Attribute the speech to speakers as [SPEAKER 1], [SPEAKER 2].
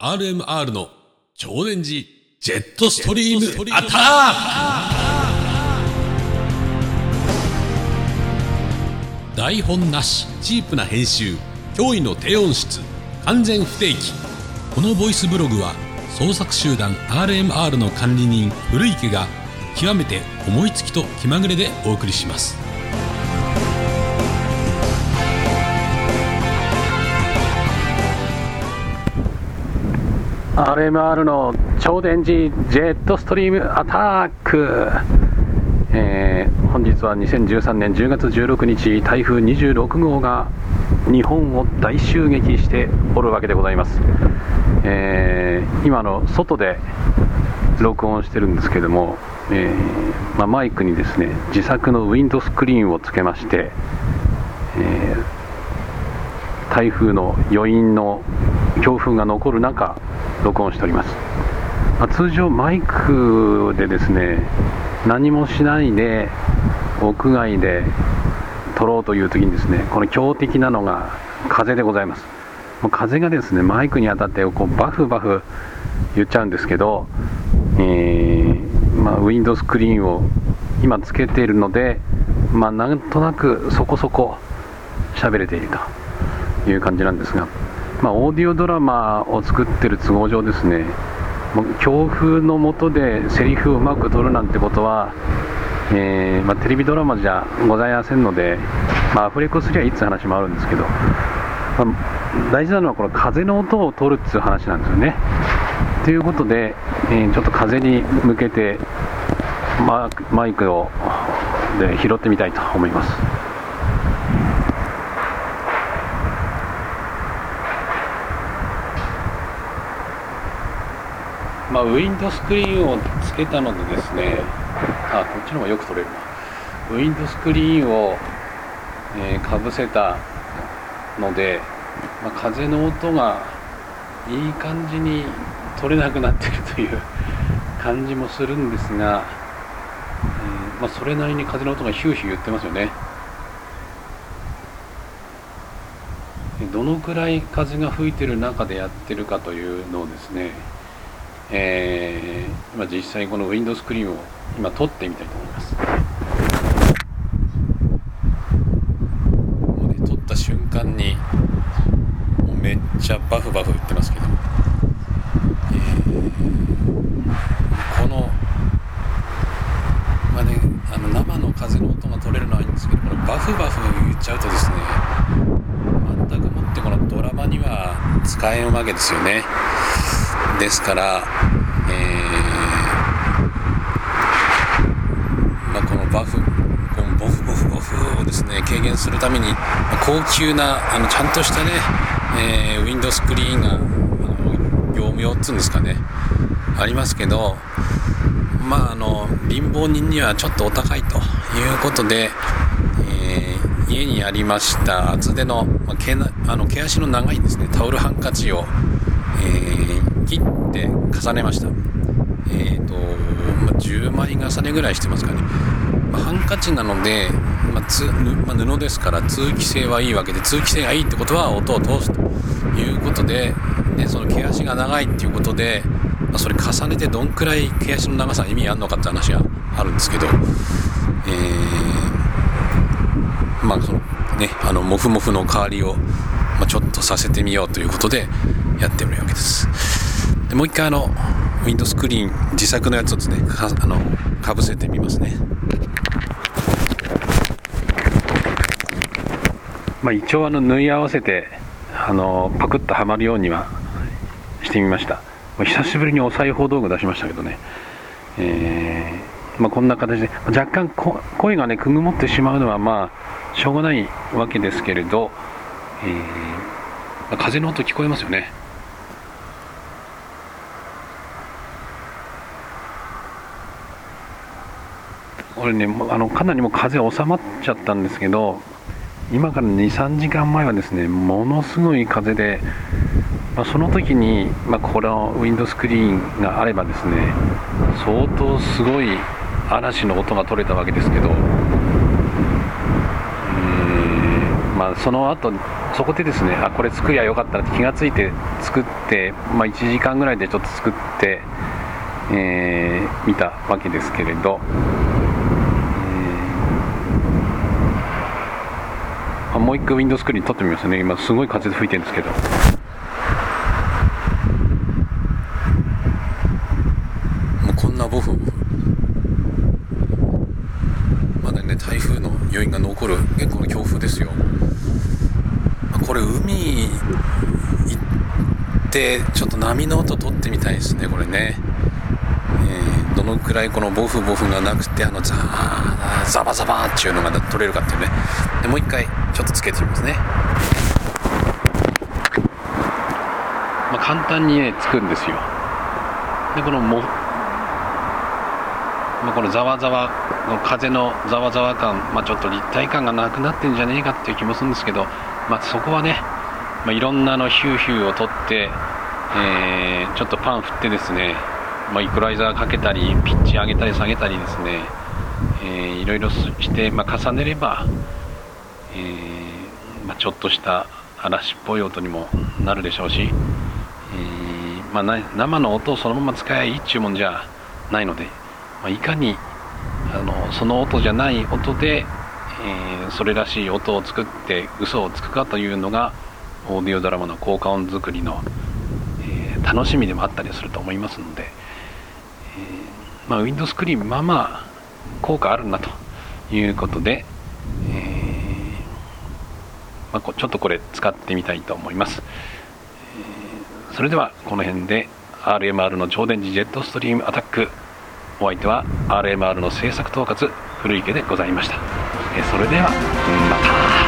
[SPEAKER 1] RMR の超電磁ジェットストリームアタック。台本なし、チープな編集、驚異の低音質、完全不定期。このボイスブログは創作集団 RMR の管理人古池が極めて思いつきと気まぐれでお送りします。
[SPEAKER 2] RMR の超電磁ジェットストリームアタック、本日は2013年10月16日台風26号が日本を大襲撃しておるわけでございます。今の外で録音してるんですけども、マイクにですね自作のウィンドスクリーンをつけまして、台風の余韻の強風が残る中録音しております。通常マイクでですね何もしないで屋外で撮ろうという時にですね、この強敵なのが風でございます。もう風がですねマイクに当たってこうバフバフ言っちゃうんですけど、ウィンドスクリーンを今つけているので、なんとなくそこそこ喋れているという感じなんですが、オーディオドラマを作っている都合上ですね、もう強風の下でセリフをうまく取るなんてことは、テレビドラマじゃございませんので、アフレコすりゃいいって話もあるんですけど、大事なのはこの風の音を取るっていう話なんですよね。ということで、ちょっと風に向けてマイクをで拾ってみたいと思います。ウィンドスクリーンをつけたのでですね、こっちの方がよく撮れるな。ウィンドスクリーンを、かぶせたので、風の音がいい感じに取れなくなっているという感じもするんですが、それなりに風の音がヒューヒュー言ってますよね。どのくらい風が吹いている中でやってるかというのをですね、今実際このウィンドスクリーンを今撮ってみたいと思います。もうね、撮った瞬間にもうめっちゃバフバフ言ってますけど、この生の風の音が取れるのはいいんですけど、このバフバフ言っちゃうとですね、全くもってこのドラマには使えんわけですよね。ですから、このボフボフをですね軽減するために、高級なちゃんとしたね、ウィンドスクリーンが業務用っつうんですかねありますけど、貧乏人にはちょっとお高いということで、家にありました厚手の、毛足の長いですねタオルハンカチを、切って重ねました。10枚重ねぐらいしてますかね。ハンカチなので、布ですから通気性はいいわけで、通気性がいいってことは音を通すということで、その毛足が長いっていうことで、それ重ねてどんくらい毛足の長さ意味あるのかって話があるんですけど、そのモフモフの代わりを、ちょっとさせてみようということでやってみるわけです。でもう一回ウィンドスクリーン自作のやつをですねかぶせてみますね。一応縫い合わせてパクッとはまるようにはしてみました。久しぶりにお裁縫道具出しましたけどね、こんな形で若干声がねくぐもってしまうのはしょうがないわけですけれど、風の音聞こえますよね。これねかなりもう風収まっちゃったんですけど、今から 2,3 時間前はですねものすごい風で、その時に、このウィンドスクリーンがあればですね相当すごい嵐の音が取れたわけですけど、その後そこでですね、これ作りゃよかったなって気がついて作って、1時間ぐらいでちょっと作って、見たわけですけれど、もう一回ウィンドウスクリーン撮ってみますね。今すごい風吹いてるんですけど、もうこんなボフまだね、台風の余韻が残る結構の強風ですよ。これ海行ってちょっと波の音撮ってみたいですね、これね。どのくらいこのボフがなくてザバザバっていうのが撮れるかっていうね。でもう一回ちょっとつけてみますね。簡単にねつくんですよ。でこのこのざわざわの風のざわざわ感、ちょっと立体感がなくなってんじゃねえかっていう気もするんですけど、そこはね、いろんなヒューヒューを取って、ちょっとパン振ってですね、イクライザーかけたりピッチ上げたり下げたりですね、いろいろして、重ねれば、ちょっとした嵐っぽい音にもなるでしょうし、生の音をそのまま使えばいいっていうもんじゃないので、いかにその音じゃない音で、それらしい音を作って嘘をつくかというのがオーディオドラマの効果音作りの、楽しみでもあったりすると思いますので、ウィンドウスクリーン効果あるなということで、ちょっとこれ使ってみたいと思います。それではこの辺で RMR の超電磁ジェットストリームアタック、お相手は RMR の制作統括古池でございました。それではまた。